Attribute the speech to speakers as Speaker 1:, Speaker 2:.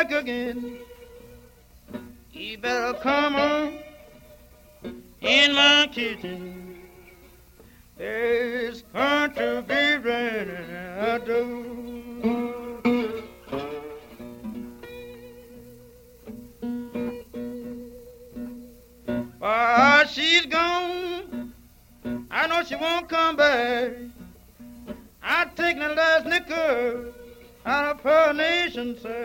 Speaker 1: back again. You better come on in my kitchen. There's going to be raining outdoors. While she's gone, I know she won't come back. I take the last nickel out of her nation, sir.